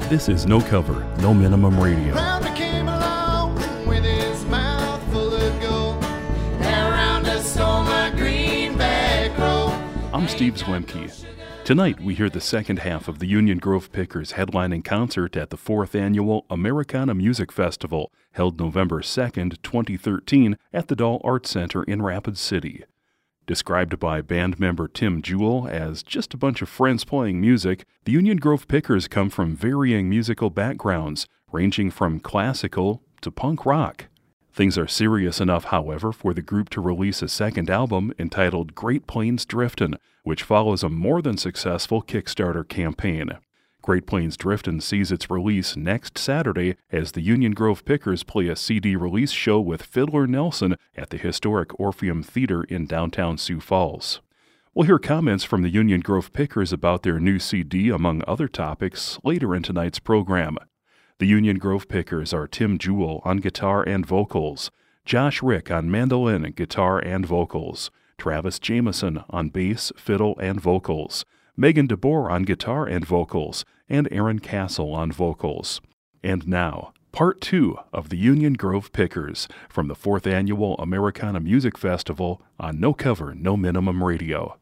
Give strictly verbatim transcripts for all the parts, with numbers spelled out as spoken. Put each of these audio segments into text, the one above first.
This is No Cover, No Minimum Radio. Rounder came along with his mouth full of gold. Now Rounder stole my greenback roll. I'm Steve Zwemke. Tonight we hear the second half of the Union Grove Pickers headlining concert at the fourth Annual Americana Music Festival, held November second, twenty thirteen, at the Dahl Arts Center in Rapid City. Described by band member Tim Jewell as just a bunch of friends playing music, the Union Grove Pickers come from varying musical backgrounds, ranging from classical to punk rock. Things are serious enough, however, for the group to release a second album entitled Great Plains Driftin', which follows a more than successful Kickstarter campaign. Great Plains Driftin' sees its release next Saturday as the Union Grove Pickers play a C D release show with Fiddler Nelson at the historic Orpheum Theater in downtown Sioux Falls. We'll hear comments from the Union Grove Pickers about their new C D, among other topics, later in tonight's program. The Union Grove Pickers are Tim Jewell on guitar and vocals, Josh Rick on mandolin, guitar, and vocals, Travis Jameson on bass, fiddle, and vocals, Megan DeBoer on guitar and vocals, and Aaron Castle on vocals. And now, part two of the Union Grove Pickers from the fourth Annual Americana Music Festival on No Cover, No Minimum Radio.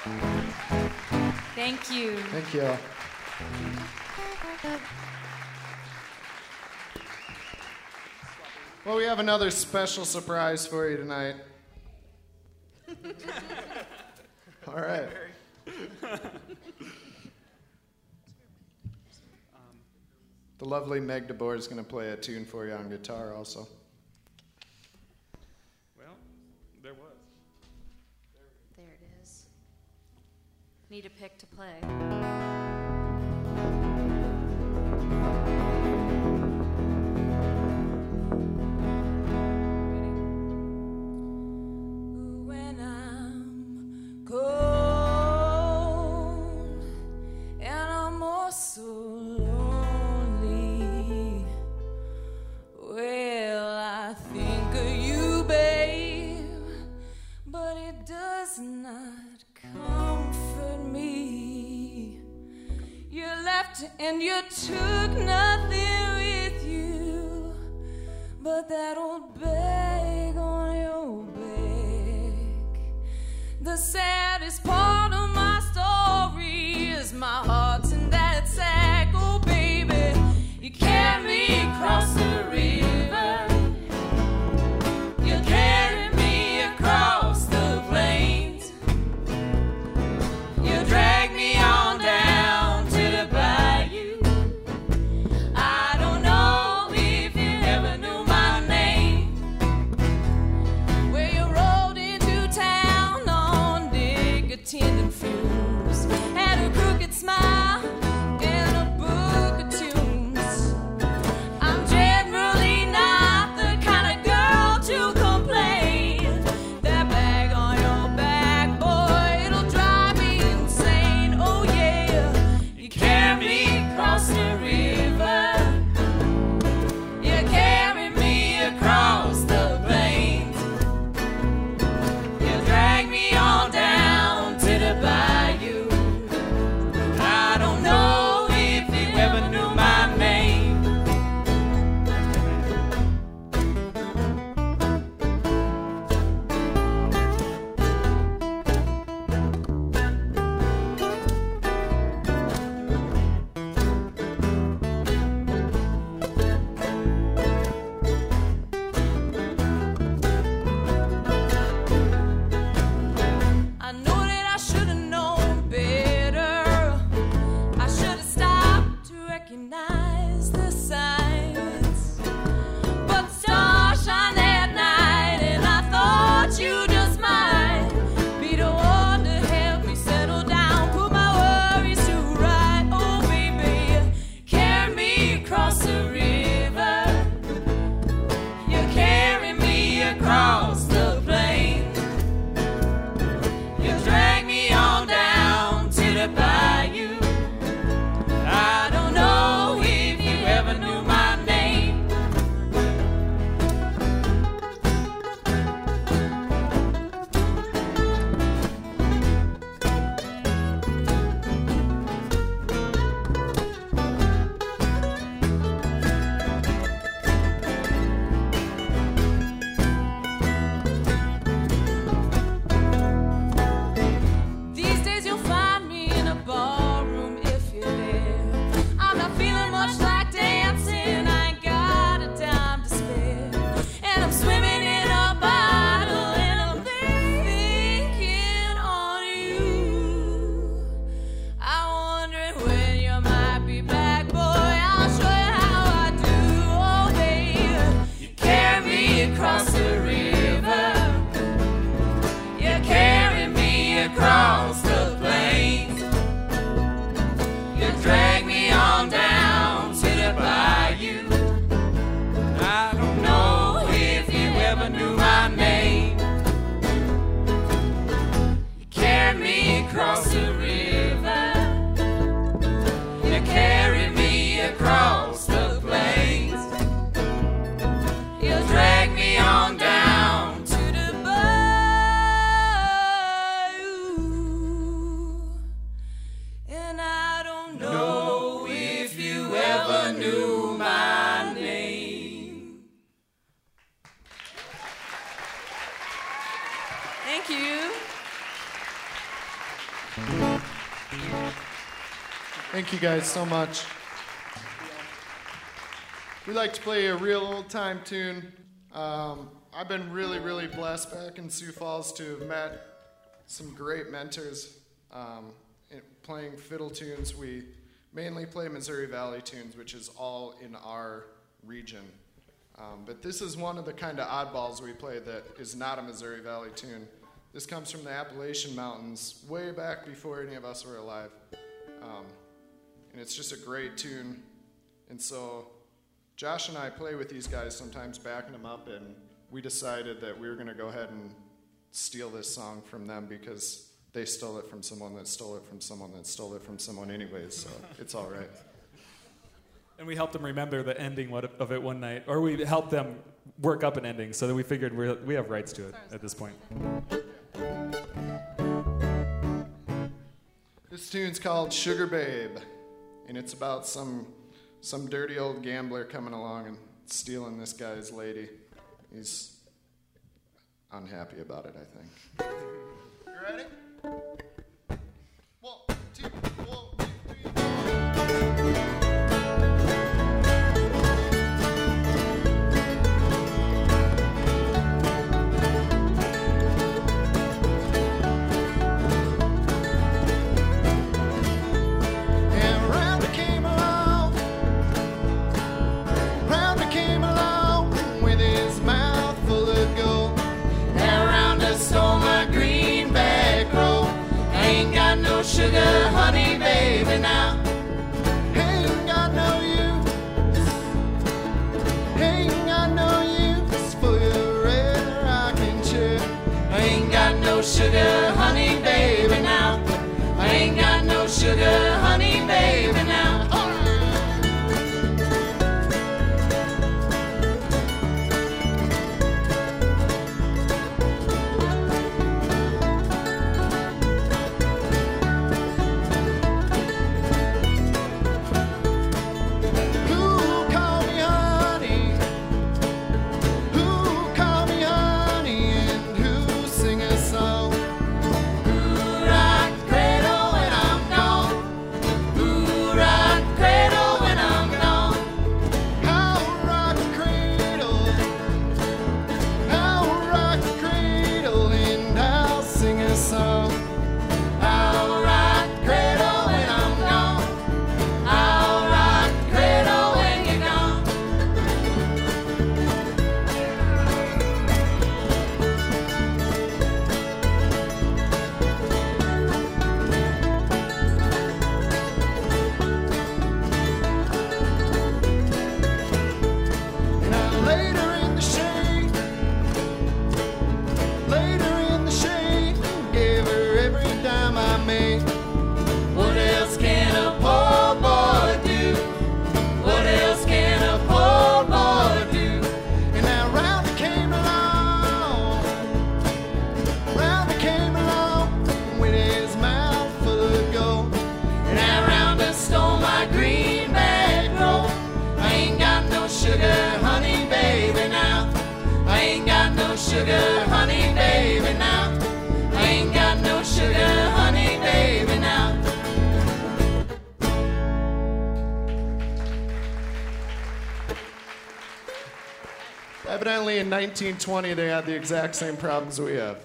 Thank you. Thank you. Well, we have another special surprise for you tonight. All right. The lovely Meg DeBoer is going to play a tune for you on guitar also. Well, there was. There it is. Need a pick to play. When I'm cold and I'm also lonely, well, I think of you, babe, but it does not comfort me. You left and you took nothing with you but that old bag on your back. The saddest part of my story is my heart's in that sack. Oh, baby, you carry me across the river. You carry me across the plains. You drag me on down to the bayou. I don't know if you ever knew my name. Where you rode into town on nicotine and fumes, had a crooked smile and a book of tunes. I'm generally not the kind of girl to complain. That bag on your back, boy, it'll drive me insane. Oh yeah, you carry me across the river. You carry me across the plains. You drag me on down to the bayou. I don't know if you ever knew my name. I know that I should have known better. I should have stopped to recognize the signs. But the stars shine that night, and I thought you just might be the one to help me settle down, put my worries to right. Oh, baby, carry me across the river. You carry me across the plains. You drag me on down to the bayou. I don't know if you ever knew my name. These days you'll find me in a ballroom if you're there. I'm not feeling much like dancing, I ain't got a dime to spare. And I'm swimming in a bottle and I'm thinking on you. I'm wondering when you might be back, boy, I'll show you how I do. Oh, babe, you carry me across the river. You carry me across the plains. You drag me on down to the bayou. I don't know if you ever knew my name. You carry me across the river. You carry me across the plains. You drag me on down to the bayou. And I don't know if you ever knew my name. Thank you. Thank you guys so much. We like to play a real old-time tune. Um, I've been really, really blessed back in Sioux Falls to have met some great mentors. Um, in playing fiddle tunes, we mainly play Missouri Valley tunes, which is all in our region. Um, but this is one of the kind of oddballs we play that is not a Missouri Valley tune. This comes from the Appalachian Mountains, way back before any of us were alive. Um, and it's just a great tune. And so Josh and I play with these guys sometimes, backing them up, and we decided that we were going to go ahead and steal this song from them because they stole it from someone that stole it from someone that stole it from someone anyways, so it's all right. And we helped them remember the ending of it one night, or we helped them work up an ending so that we figured we're, we have rights to it at this point. This tune's called Sugar Babe, and it's about some some dirty old gambler coming along and stealing this guy's lady. He's unhappy about it, I think. You ready? One, two, one, two, three, four. Sugar, honey, baby, now Ain't got no use, ain't got no use for your red rocking chair. I ain't got no sugar, honey, baby, now I ain't got no sugar, honey, baby, now. Sugar, honey, baby, now I ain't got no sugar, honey, baby, now. Evidently in nineteen twenty they had the exact same problems we have.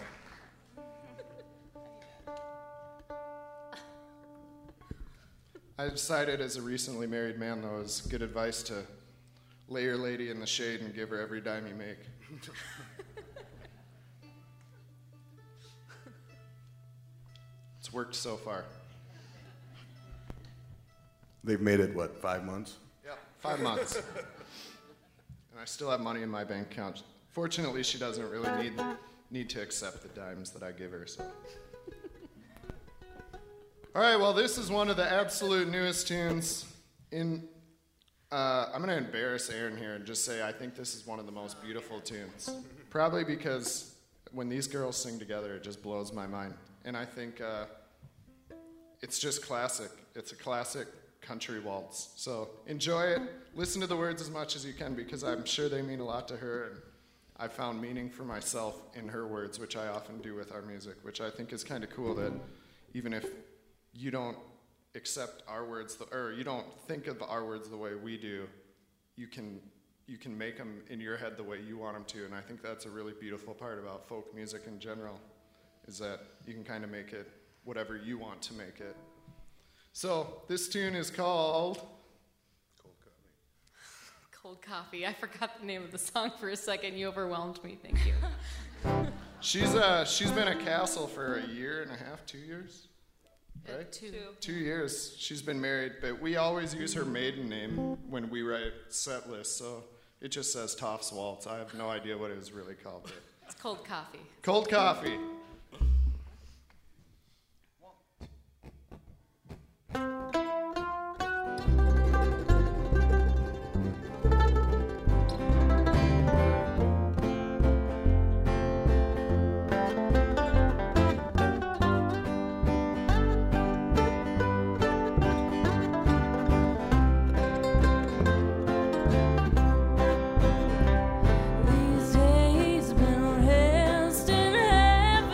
I decided as a recently married man, though, it was good advice to lay your lady in the shade and give her every dime you make. It's worked so far. They've made it, what, five months? Yeah, five months. And I still have money in my bank account. Fortunately, she doesn't really need need to accept the dimes that I give her, so. All right, well, this is one of the absolute newest tunes. In, uh, I'm going to embarrass Aaron here and just say I think this is one of the most beautiful tunes. Probably because when these girls sing together, it just blows my mind. And I think uh, it's just classic. It's a classic country waltz. So enjoy it. Listen to the words as much as you can because I'm sure they mean a lot to her. And I found meaning for myself in her words, which I often do with our music, which I think is kind of cool that even if you don't accept our words, the, or you don't think of our words the way we do. You can you can make them in your head the way you want them to, and I think that's a really beautiful part about folk music in general, is that you can kind of make it whatever you want to make it. So this tune is called Cold Coffee. Cold Coffee. I forgot the name of the song for a second. You overwhelmed me. Thank you. She's uh she's been at Castle for a year and a half, two years, right? Two. Two years. She's been married, but we always use her maiden name when we write set lists, so it just says Toff's Waltz. I have no idea what it was really called. But It's Cold Coffee. Cold Coffee. These days been resting heavy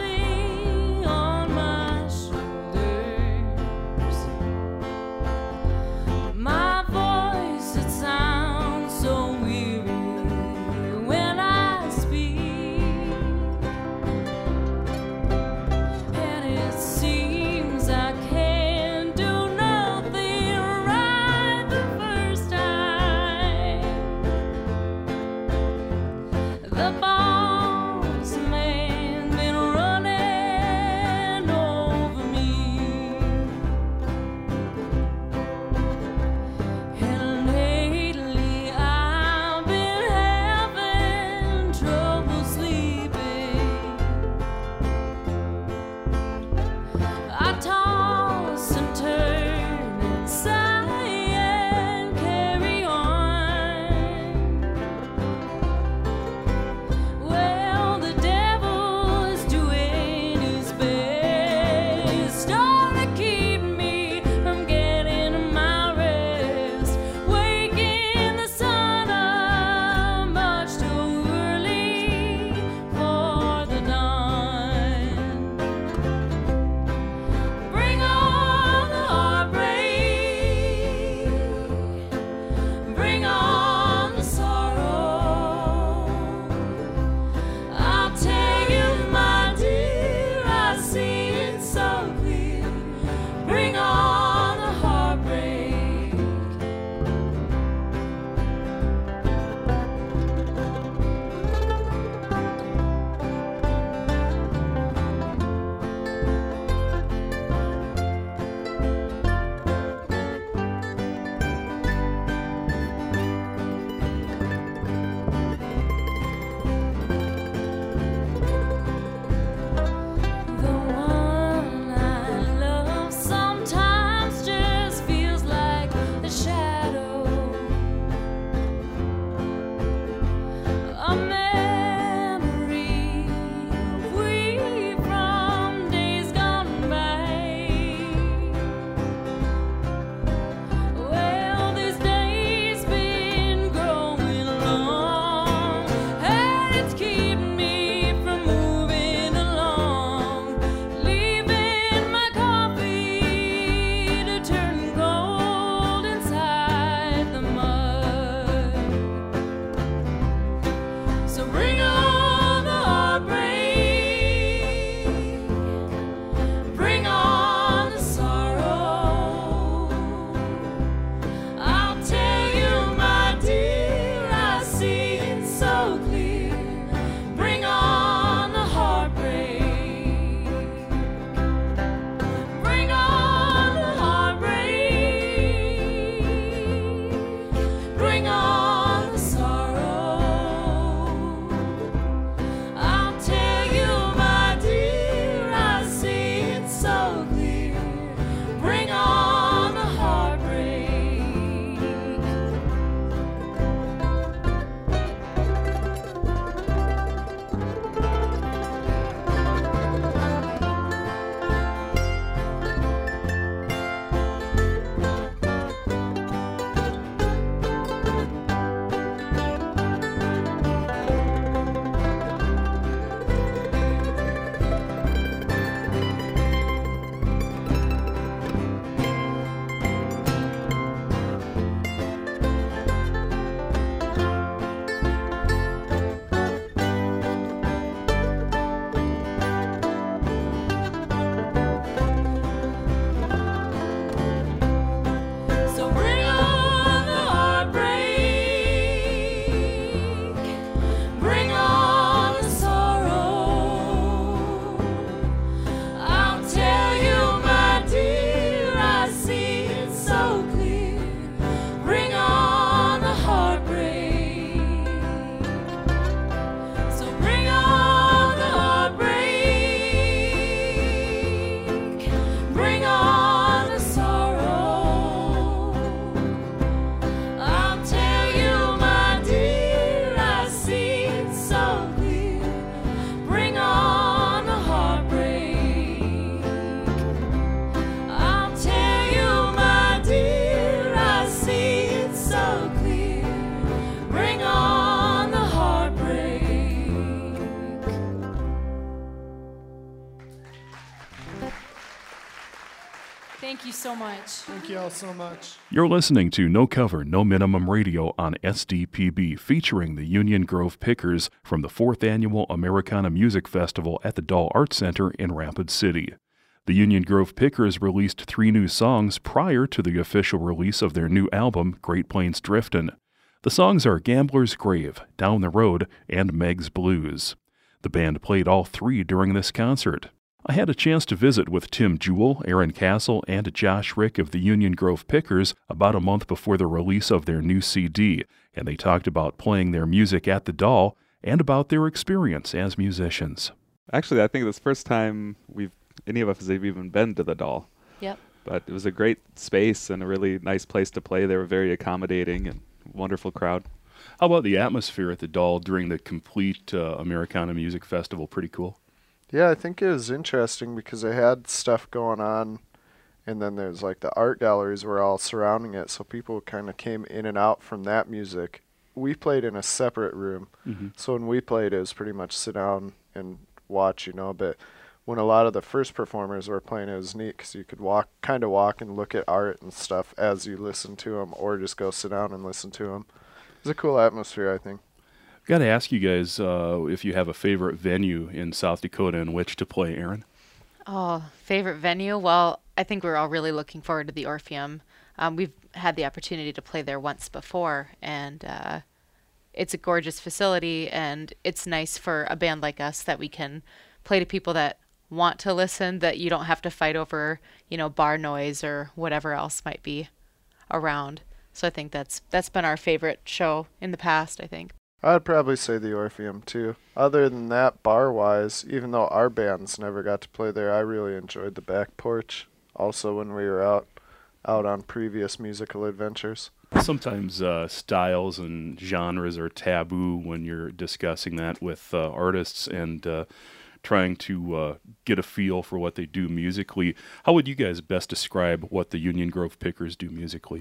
Thank you so much. Thank you all so much. You're listening to No Cover, No Minimum Radio on S D P B, featuring the Union Grove Pickers from the fourth Annual Americana Music Festival at the Dahl Arts Center in Rapid City. The Union Grove Pickers released three new songs prior to the official release of their new album, Great Plains Driftin'. The songs are Gambler's Grave, Down the Road, and Meg's Blues. The band played all three during this concert. I had a chance to visit with Tim Jewell, Aaron Castle, and Josh Rick of the Union Grove Pickers about a month before the release of their new C D, and they talked about playing their music at the Dahl and about their experience as musicians. Actually, I think this first time we've any of us have even been to the Dahl. Yep. But it was a great space and a really nice place to play. They were very accommodating and wonderful crowd. How about the atmosphere at the Dahl during the complete uh, Americana Music Festival? Pretty cool. Yeah, I think it was interesting because they had stuff going on, and then there's like the art galleries were all surrounding it, so people kind of came in and out from that music. We played in a separate room, Mm-hmm. so when we played, it was pretty much sit down and watch, you know, but when a lot of the first performers were playing, it was neat because you could walk, kind of walk and look at art and stuff as you listen to them, or just go sit down and listen to them. It was a cool atmosphere, I think. Got to ask you guys uh, if you have a favorite venue in South Dakota in which to play, Aaron? Oh, favorite venue? Well, I think we're all really looking forward to the Orpheum. Um, we've had the opportunity to play there once before, and uh, it's a gorgeous facility, and it's nice for a band like us that we can play to people that want to listen, that you don't have to fight over, you know, bar noise or whatever else might be around. So I think that's that's been our favorite show in the past, I think. I'd probably say the Orpheum, too. Other than that, bar-wise, even though our bands never got to play there, I really enjoyed the back porch, also when we were out out on previous musical adventures. Sometimes uh, styles and genres are taboo when you're discussing that with uh, artists and uh, trying to uh, get a feel for what they do musically. How would you guys best describe what the Union Grove Pickers do musically?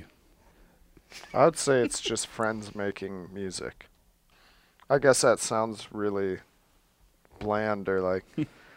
I'd say it's just friends making music. I guess that sounds really bland or like,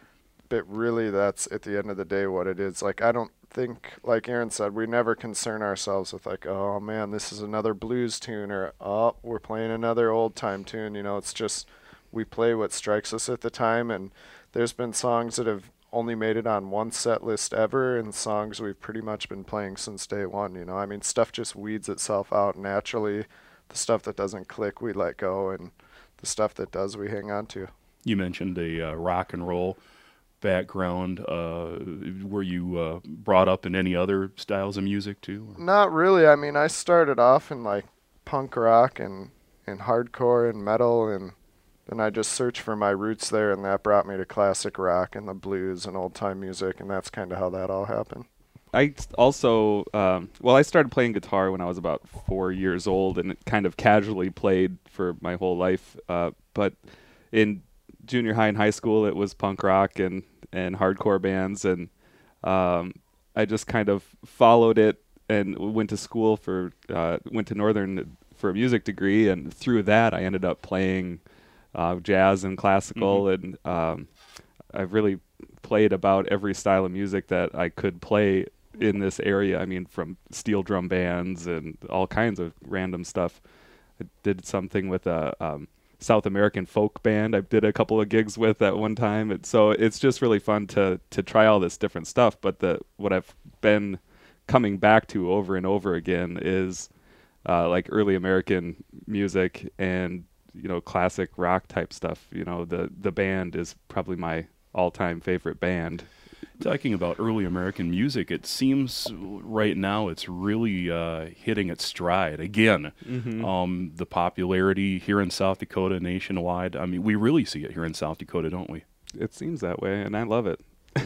but really that's at the end of the day what it is. Like, I don't think, like Aaron said, we never concern ourselves with like, oh man, this is another blues tune, or oh, we're playing another old time tune. You know, it's just we play what strikes us at the time, and there's been songs that have only made it on one set list ever, and songs we've pretty much been playing since day one. You know, I mean, stuff just weeds itself out naturally. The stuff that doesn't click, we let go, and the stuff that does, we hang on to. You mentioned a uh, rock and roll background. Uh, were you uh, brought up in any other styles of music too? Or? Not really. I mean, I started off in like punk rock and, and hardcore and metal, and then I just searched for my roots there, and that brought me to classic rock and the blues and old time music, and that's kind of how that all happened. I also, um, well, I started playing guitar when I was about four years old, and it kind of casually played for my whole life. Uh, but in junior high and high school, it was punk rock and, and hardcore bands, and um, I just kind of followed it and went to school for, uh, went to Northern for a music degree, and through that I ended up playing uh, jazz and classical, mm-hmm. and um, I've really played about every style of music that I could play in this area. I mean, from steel drum bands and all kinds of random stuff. I did something with a um, South American folk band I did a couple of gigs with at one time. And so it's just really fun to to try all this different stuff. But the what I've been coming back to over and over again is uh, like early American music and, you know, classic rock type stuff. You know, the the band is probably my all-time favorite band. Talking about early American music, it seems right now it's really uh, hitting its stride again. Mm-hmm. Um, the popularity here in South Dakota, nationwide. I mean, we really see it here in South Dakota, don't we? It seems that way, and I love it.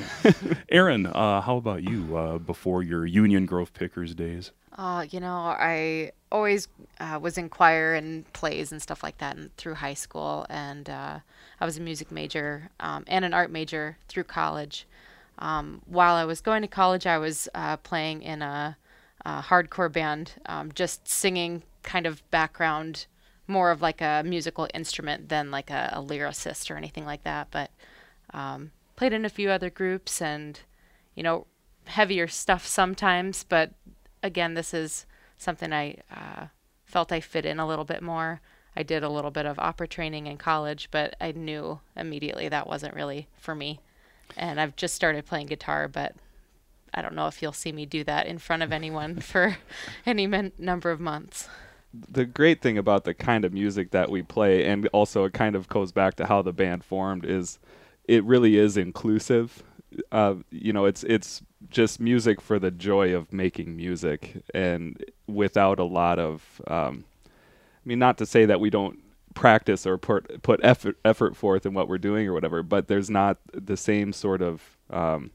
Aaron, uh, how about you? Uh, before your Union Grove Pickers days? Uh, you know, I always uh, was in choir and plays and stuff like that and through high school, and uh, I was a music major um, and an art major through college. Um, while I was going to college, I was uh, playing in a, a hardcore band, um, just singing kind of background, more of like a musical instrument than like a, a lyricist or anything like that, but um, played in a few other groups, and, you know, heavier stuff sometimes, but again, this is something I uh, felt I fit in a little bit more. I did a little bit of opera training in college, but I knew immediately that wasn't really for me. And I've just started playing guitar, but I don't know if you'll see me do that in front of anyone for any men- number of months. The great thing about the kind of music that we play, and also it kind of goes back to how the band formed, is it really is inclusive. Uh, you know, it's it's just music for the joy of making music, and without a lot of, um, I mean, not to say that we don't practice or put put effort effort forth in what we're doing or whatever, but there's not the same sort of um,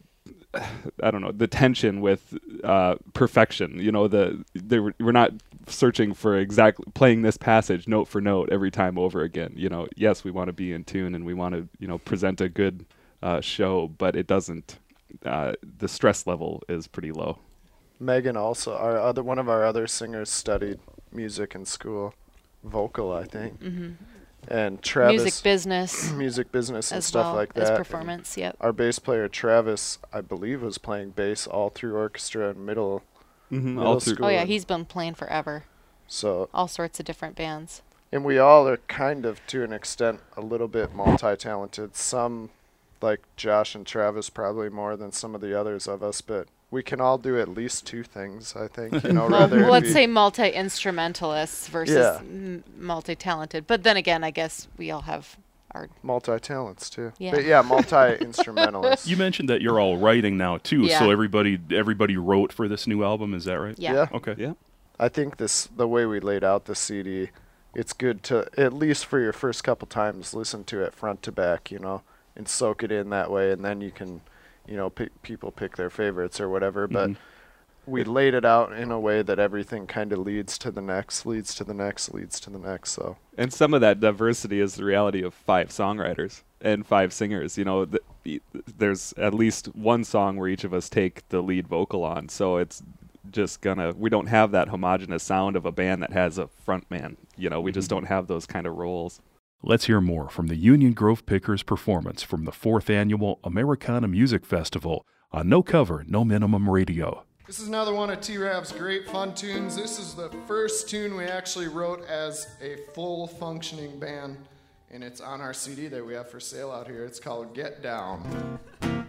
I don't know, the tension with uh, perfection. You know, the, the we're not searching for exactly playing this passage note for note every time over again. You know, yes, we want to be in tune and we want to, you know, present a good uh, show, but it doesn't. Uh, the stress level is pretty low. Megan also, our other one of our other singers, studied music in school, vocal, I think. Mm-hmm. And Travis, music business, music business and as stuff well like as that. performance. Yep. Our bass player Travis, I believe, was playing bass all through orchestra and middle, mm-hmm, middle all through. school. Oh yeah, he's been playing forever. So all sorts of different bands. And we all are kind of, to an extent, a little bit multi-talented. Some, like Josh and Travis, probably more than some of the others of us, but we can all do at least two things, I think. You know, well, rather let's be say multi-instrumentalists versus Yeah. m- multi-talented. But then again, I guess we all have our multi-talents too. Yeah. But yeah, multi-instrumentalists. You mentioned that you're all writing now too, Yeah. so everybody everybody wrote for this new album. Is that right? Yeah. Yeah. Okay. Yeah. I think this the way we laid out the C D, it's good to at least for your first couple times listen to it front to back, you know, and soak it in that way, and then you can, you know, pick, people pick their favorites or whatever. But Mhm. we laid it out in a way that everything kind of leads to the next, leads to the next, leads to the next. So And some of that diversity is the reality of five songwriters and five singers. You know, th- y- there's at least one song where each of us take the lead vocal on. So it's just gonna, we don't have that homogenous sound of a band that has a front man. You know, we just don't have those kind of roles. Let's hear more from the Union Grove Pickers performance from the fourth annual Americana Music Festival on No Cover, No Minimum Radio. This is another one of T-Rav's great fun tunes. This is the first tune we actually wrote as a full functioning band, and it's on our C D that we have for sale out here. It's called Get Down.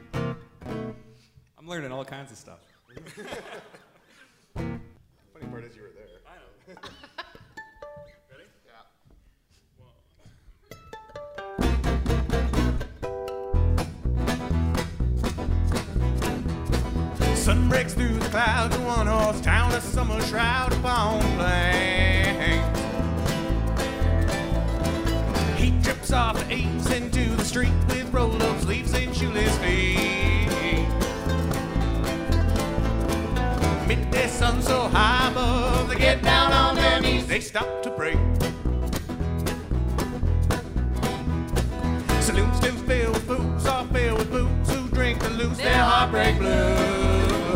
I'm learning all kinds of stuff. Funny part is you were there. I know. Ready? Sun breaks through the clouds, a one-horse town, a summer shroud upon plains. He trips off the eaves into the street with roll-up sleeves and shoeless feet. Midday sun so high above, they get down on their knees, they stop to pray. Saloons still filled with fools, all filled with booze who drink to lose their heartbreak blues.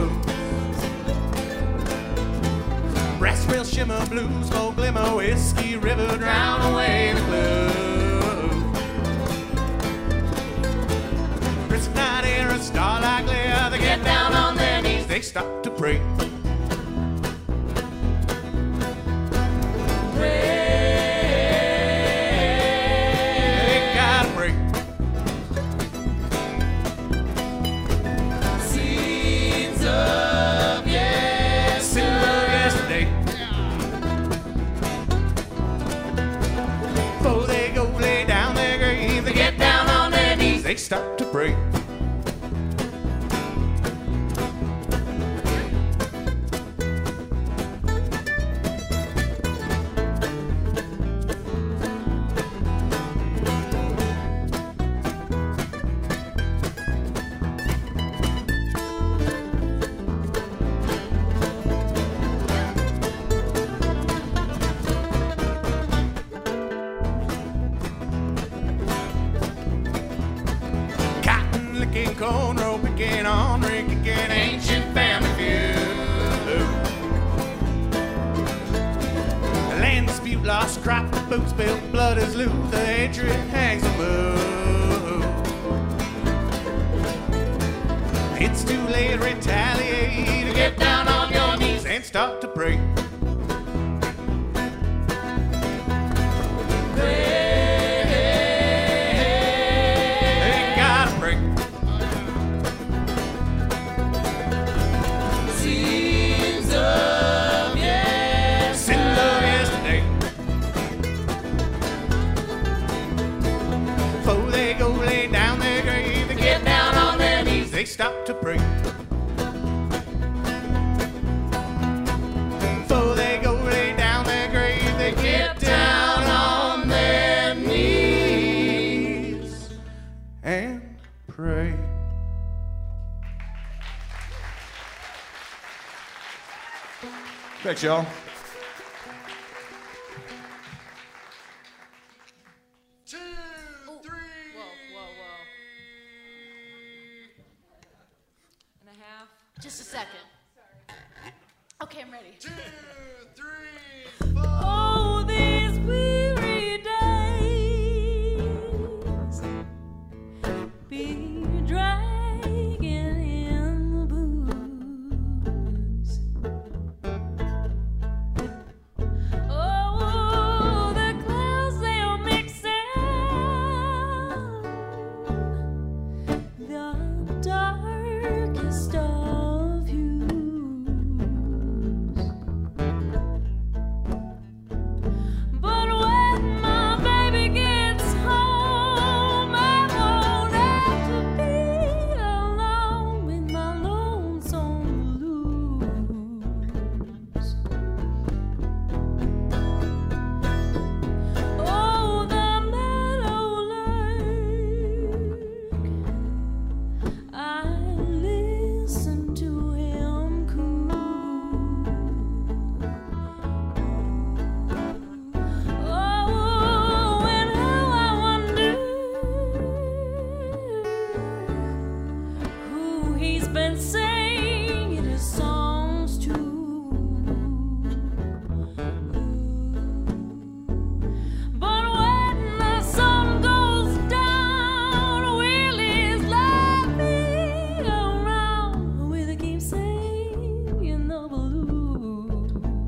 Brass rail shimmer blues, smoke glimmer, whiskey river drown away the blue. Crisp night air, a starlight glare, they get down on their knees, they stop to pray. They stop to pray. Cornrow picking on Rick again, ancient family feud. Land dispute, lost crop, boots spilled, blood is loose, the hatred hangs above. it's too late to retaliate. Get down on your knees and start to pray. They gotta pray. Sins of yesterday. Sins of yesterday. Before they go lay down their grave and get down on their knees, they stop to pray. Before they go lay down their grave, they get down on their knees and pray. Thanks, y'all. Two, three. Whoa, whoa, whoa. And a half. Just a second. Okay, I'm ready. Two, three, four. Oh, these weary days be dragging in the booze. Oh, the clouds they'll make sound the darkest of hues. But when my baby gets home, I won't have to be alone with my lonesome blues. Oh, the meadowlark, I listen to him coo. Oh, and how I wonder who he's been singing his songs to. But when the sun goes down, Willie's laughing around with a keep singing the blues.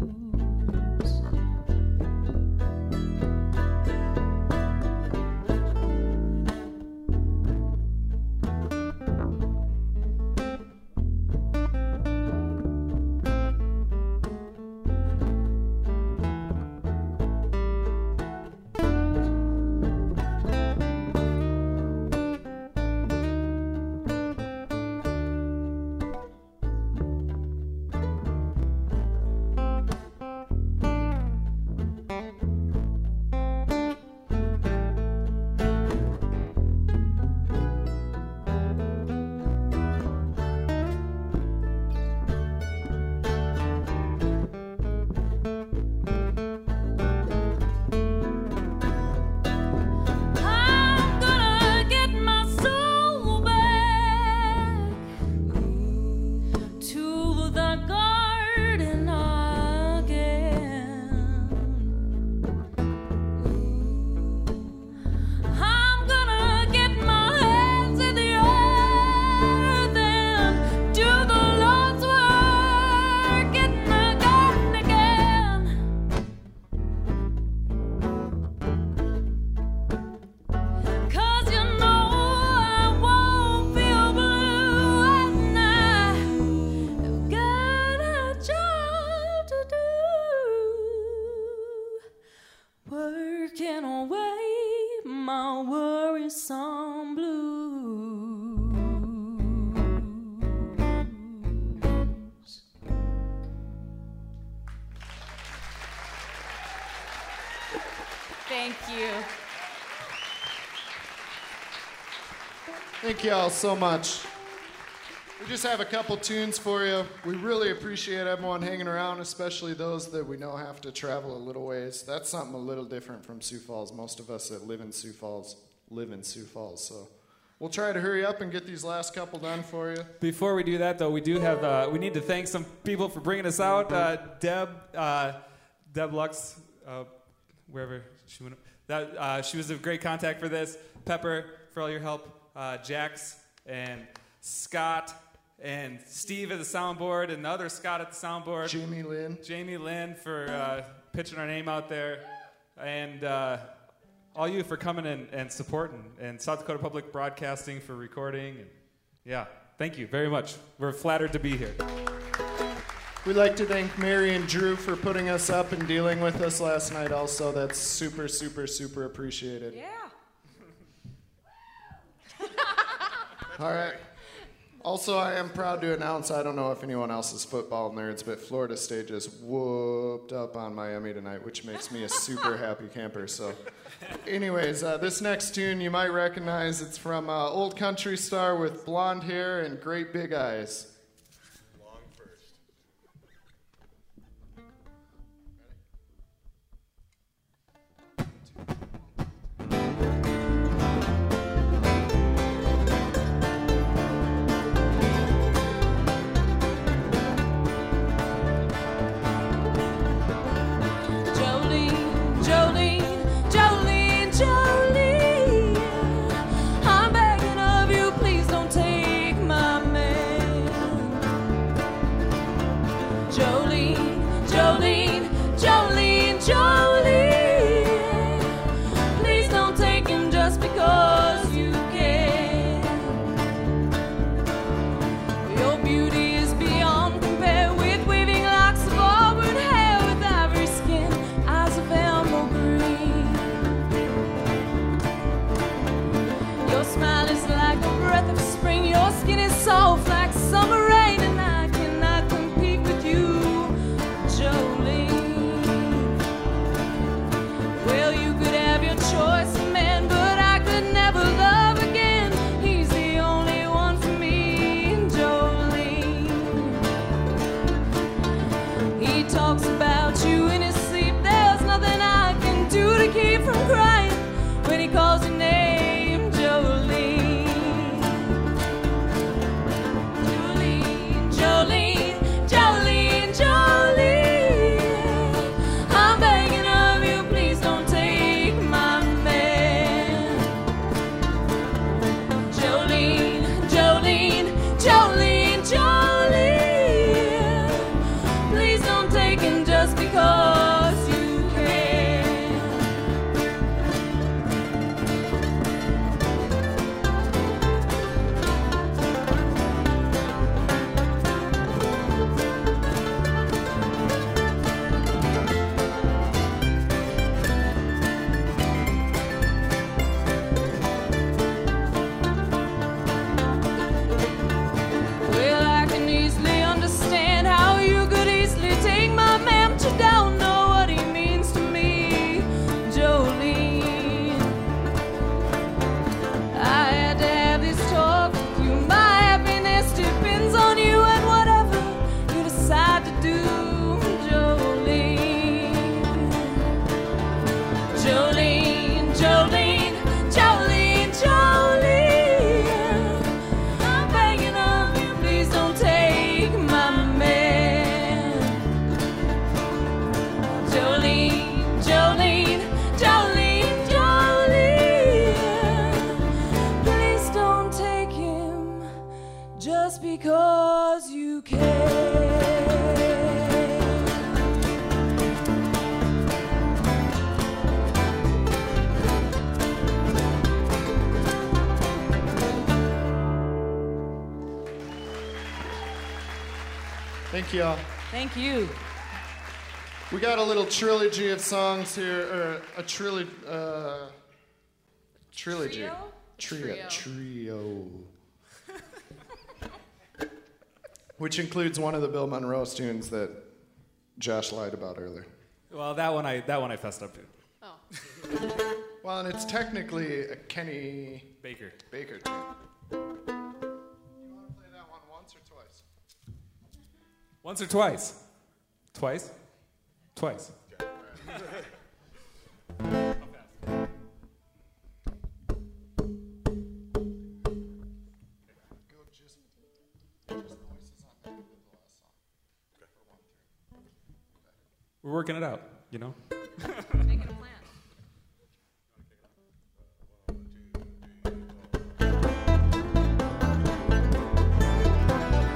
I'm gonna get my soul back to the garden again. I'm gonna get my hands in the earth and do the Lord's work in the garden again. 'Cause you know I won't feel blue, and I've got a job to do, working away my worrisome blues. Thank you. Thank you all so much. We just have a couple tunes for you. We really appreciate everyone hanging around, especially those that we know have to travel a little ways. That's something a little different from Sioux Falls. Most of us that live in Sioux Falls live in Sioux Falls, so we'll try to hurry up and get these last couple done for you. Before we do that, though, we do have uh, we need to thank some people for bringing us out. Uh, Deb, uh, Deb Lux, uh, wherever she went. That uh, she was a great contact for this. Pepper for all your help. Uh, Jax and Scott and Steve at the soundboard, and the other Scott at the soundboard. Jamie Lynn. Jamie Lynn for uh, pitching our name out there. And uh, all you for coming in and supporting. And South Dakota Public Broadcasting for recording. And yeah, thank you very much. We're flattered to be here. We'd like to thank Mary and Drew for putting us up and dealing with us last night also. That's super, super, super appreciated. Yeah. All right. Also, I am proud to announce, I don't know if anyone else is football nerds, but Florida State just whooped up on Miami tonight, which makes me a super happy camper. So, anyways, uh, this next tune you might recognize. It's from uh, Old Country Star with blonde hair and great big eyes. Long first. Jolene, Jolene, Jolene, Jolene, I'm begging of you, please don't take my man. Jolene, Jolene, Jolene, Jolene, please don't take him just because you can. Your beauty is beyond compare with waving locks of auburn hair with ivory skin, eyes of emerald green. Your smile is like a breath of spring, your skin is soft like summer rain, and I cannot compete with you, Jolene. Well, you could have your choice of man, but I could never love again. He's the only one for me, Jolene. He talks about you in his sleep. There's nothing I can do to keep from crying when he calls your name, Jolene. Jolene, Jolene, Jolene, Jolene, I'm begging of you, please don't take my man. Jolene, Jolene, Jolene, Jolene, please don't take him just because you can. Well, I can easily understand how you could easily take my man, but you don't know what he means to me, Jolene. I had to have this talk with you. My happiness depends on you and whatever you decide to do, Jolene. Jolene, Jolene, Jolene, Jolene, I'm begging of you, please don't take my man. Jolene, Jolene, Jolene, Jolene, please don't take him just because you can. Thank you all. Thank you. We got a little trilogy of songs here, or a trilogy. Uh, trilogy. Trio? Trio. Trio. Which includes one of the Bill Monroe tunes that Josh lied about earlier. Well, that one I that one I fessed up to. Oh. Well, and it's technically a Kenny Baker. Baker tune. You want to play that one once or twice? Once or twice? Twice? Twice. Go just, just voices on that with the last song. Okay. For one through. We're working it out, you know? Making a plan. One, two, three, four.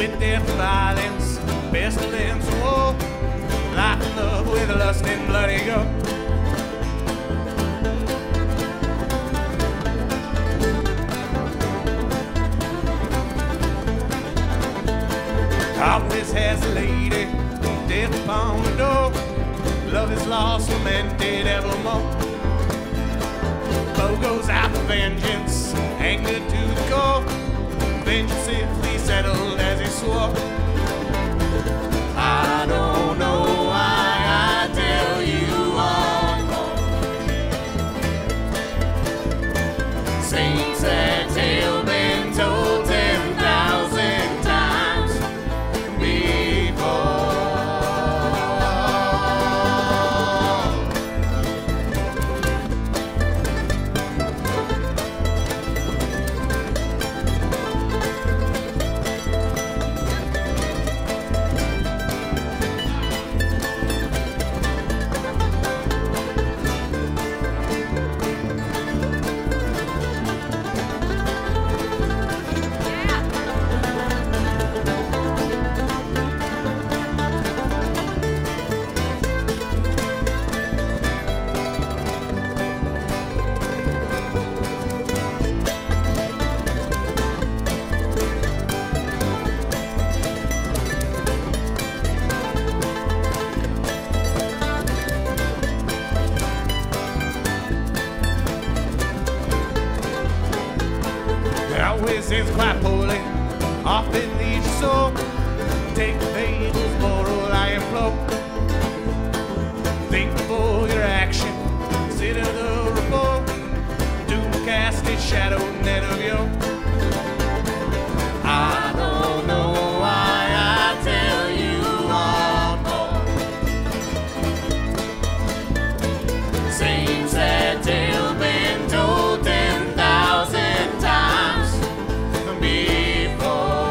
with death and violence, pestilence and war, life and love with lust and bloody go. Always has a lady, death upon the door. Love is lost, lamented evermore. Bow goes out for vengeance, anger to the core. Vengeance safely settled as he swore. I don't know why I tell you all more. Saints that tale been told ten thousand times before. Always is quite poorly, often leaves your soul. Take the fables, moral I implore. Think before your action, consider the report. Doom cast its shadow net of you. I don't know why I tell you one more. Same sad tale been told ten thousand times before.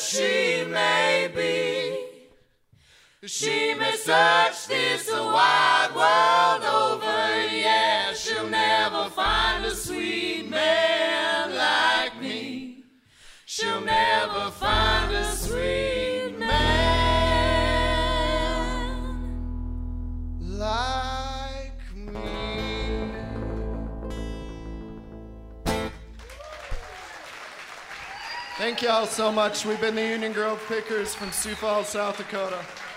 she may be. She may search this wide world over, yeah, she'll never find a sweet man like me. She'll never find a sweet man like me. Thank you all so much. We've been the Union Grove Pickers from Sioux Falls, South Dakota.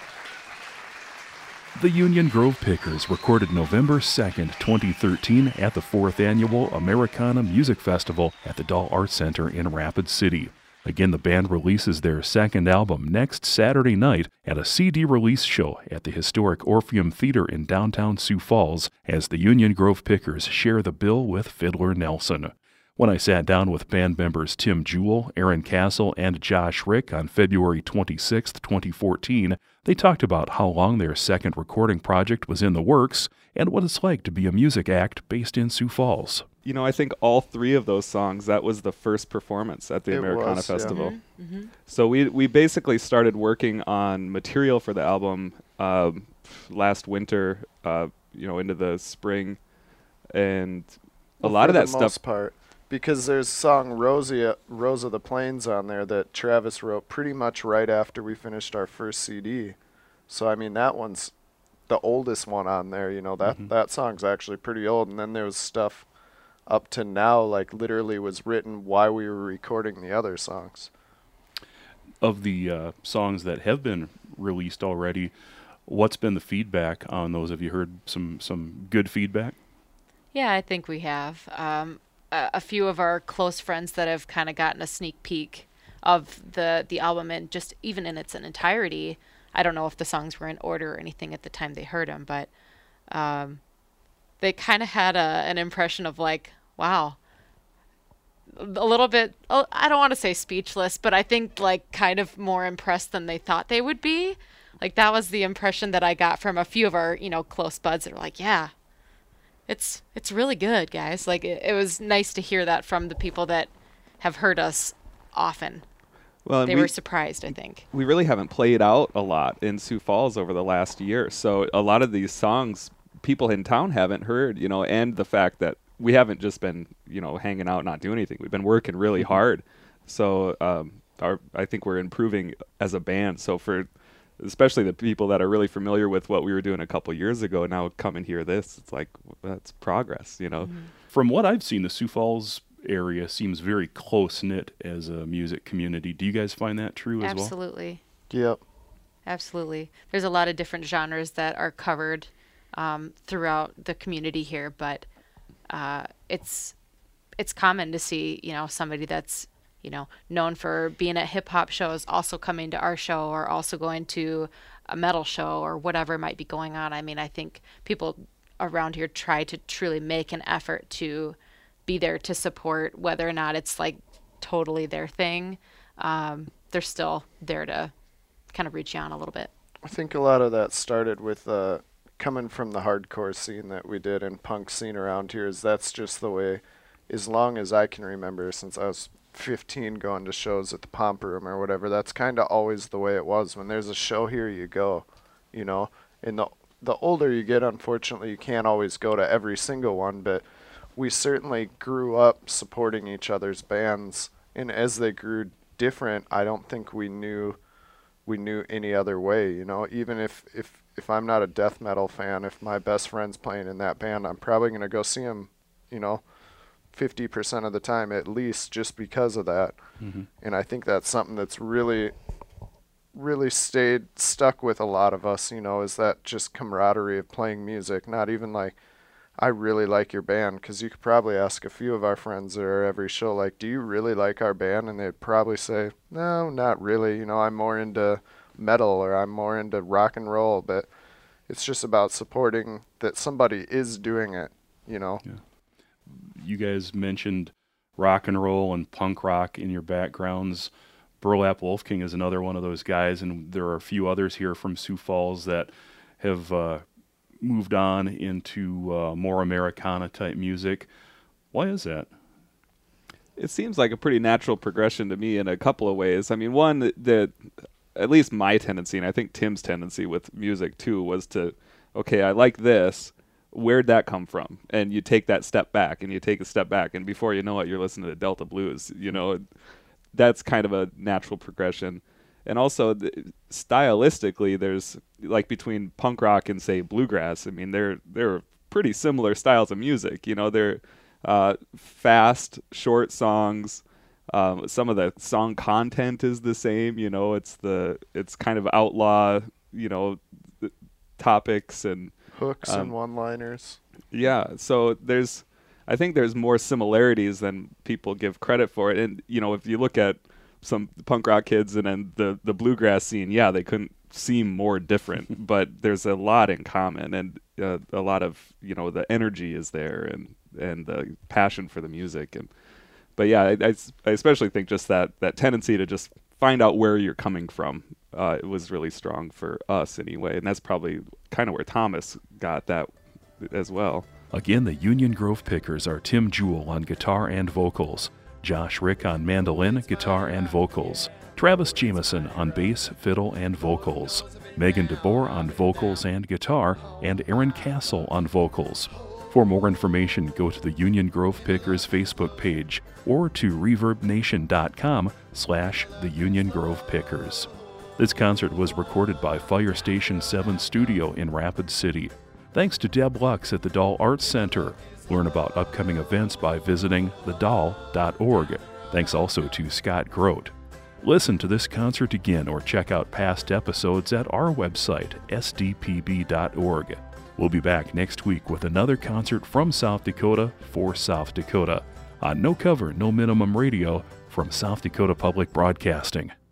The Union Grove Pickers recorded November second, twenty thirteen at the fourth Annual Americana Music Festival at the Dahl Art Center in Rapid City. Again, the band releases their second album next Saturday night at a C D release show at the historic Orpheum Theater in downtown Sioux Falls as the Union Grove Pickers share the bill with Fiddler Nelson. When I sat down with band members Tim Jewell, Aaron Castle, and Josh Rick on February twenty-sixth, twenty fourteen, they talked about how long their second recording project was in the works and what it's like to be a music act based in Sioux Falls. You know, I think all three of those songs, that was the first performance at the It Americana was, yeah. Festival. Mm-hmm. Mm-hmm. So we we basically started working on material for the album um, last winter, uh, you know, into the spring, and a Well, lot for of that the stuff. most part, because there's song Rosie, Rose of the Plains on there that Travis wrote pretty much right after we finished our first C D. So I mean that one's the oldest one on there. You know that Mm-hmm. that song's actually pretty old. And then there was stuff up to now, like literally was written while we were recording the other songs. Of the uh, songs that have been released already, what's been the feedback on those? Have you heard some, some good feedback? Yeah, I think we have. Um, a, a few of our close friends that have kind of gotten a sneak peek of the, the album, and just even in its entirety. I don't know if the songs were in order or anything at the time they heard them, but um, they kind of had a, an impression of like, wow, a little bit, oh, I don't want to say speechless, but I think like kind of more impressed than they thought they would be. Like that was the impression that I got from a few of our, you know, close buds that were like, yeah, it's it's really good, guys. Like it, it was nice to hear that from the people that have heard us often. Well, and They we, were surprised, I think. we really haven't played out a lot in Sioux Falls over the last year. So a lot of these songs people in town haven't heard, you know, and the fact that we haven't just been, you know, hanging out, not doing anything. We've been working really hard. So um, our, I think we're improving as a band. So for especially the people that are really familiar with what we were doing a couple years ago, now come and hear this, it's like, that's progress, you know. Mm-hmm. From what I've seen, the Sioux Falls area seems very close-knit as a music community. Do you guys find that true as well? Absolutely. Yep. Absolutely. There's a lot of different genres that are covered um, throughout the community here, but uh, it's it's common to see, you know, somebody that's, you know, known for being at hip hop shows also coming to our show, or also going to a metal show, or whatever might be going on. I mean, I think people around here try to truly make an effort to be there to support, whether or not it's like totally their thing. Um, they're still there to kind of reach you on a little bit. I think a lot of that started with uh, coming from the hardcore scene that we did and punk scene around here. Is that's just the way, as long as I can remember, since I was fifteen going to shows at the Pomp Room or whatever, that's kind of always the way it was. When there's a show here, you go, you know. And the the older you get, unfortunately, you can't always go to every single one, but we certainly grew up supporting each other's bands, and as they grew different, I don't think we knew we knew any other way, you know. Even if if if I'm not a death metal fan, if my best friend's playing in that band, I'm probably going to go see him, you know, fifty percent of the time at least, just because of that. Mm-hmm. And I think that's something that's really really stayed stuck with a lot of us, you know, is that just camaraderie of playing music. Not even like, I really like your band, because you could probably ask a few of our friends that are every show, like, do you really like our band? And they'd probably say, no, not really. You know, I'm more into metal, or I'm more into rock and roll. But it's just about supporting that somebody is doing it, you know. Yeah. You guys mentioned rock and roll and punk rock in your backgrounds. Burlap Wolf King is another one of those guys, and there are a few others here from Sioux Falls that have uh, moved on into uh, more Americana type music. Why is that? It seems like a pretty natural progression to me in a couple of ways. I mean, one, that at least my tendency, and I think Tim's tendency with music too, was to, okay, I like this. Where'd that come from? And you take that step back, and you take a step back, and before you know it, you're listening to Delta Blues. You know, that's kind of a natural progression. And also, th- stylistically, there's, like, between punk rock and, say, bluegrass, I mean, they're they're pretty similar styles of music. You know, they're uh, fast, short songs. Um, some of the song content is the same. You know, it's the it's kind of outlaw, you know, topics and hooks um, and one-liners. Yeah, so there's, I think there's more similarities than people give credit for it. And you know, if you look at some punk rock kids and then the the bluegrass scene, yeah, they couldn't seem more different, but there's a lot in common, and uh, a lot of, you know, the energy is there, and and the passion for the music. And but yeah, I, I, I especially think just that that tendency to just find out where you're coming from, uh, it was really strong for us anyway, and that's probably kind of where Thomas got that as well. Again, the Union Grove Pickers are Tim Jewell on guitar and vocals, Josh Rick on mandolin, guitar, and vocals, Travis Jameson on bass, fiddle, and vocals, Megan DeBoer on vocals and guitar, and Aaron Castle on vocals. For more information, go to the Union Grove Pickers Facebook page or to reverbnation.com slash the Union Grove Pickers. This concert was recorded by Fire Station seven Studio in Rapid City. Thanks to Deb Lux at the Dahl Arts Center. Learn about upcoming events by visiting the dahl dot org. Thanks also to Scott Grote. Listen to this concert again or check out past episodes at our website, s d p b dot org. We'll be back next week with another concert from South Dakota for South Dakota on No Cover, No Minimum Radio from South Dakota Public Broadcasting.